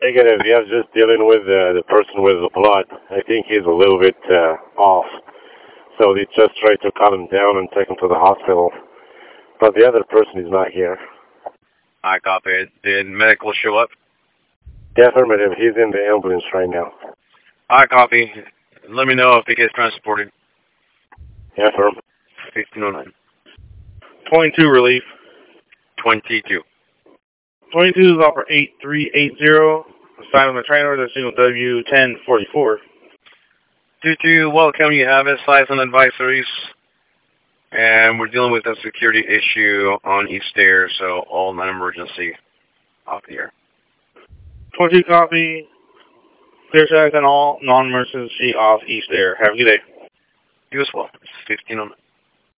Negative. Yeah, just dealing with the person with the blood. I think he's a little bit off. So they just tried to calm him down and take him to the hospital. But the other person is not here. I copy it. Did medical show up? Yeah, affirmative. He's in the ambulance right now. I copy. Let me know if he gets transported. Yeah, affirm. 1509. 22 relief. 22. 22 is offer 8380. Sign on the trainer, the signal W1044. 22, welcome. You have it. Size and advisories. And we're dealing with a security issue on East Air, so all non-emergency off the air. 22 copy. Clear skies and all non-emergency off East Air. Have a good day. You as well. It's 1509.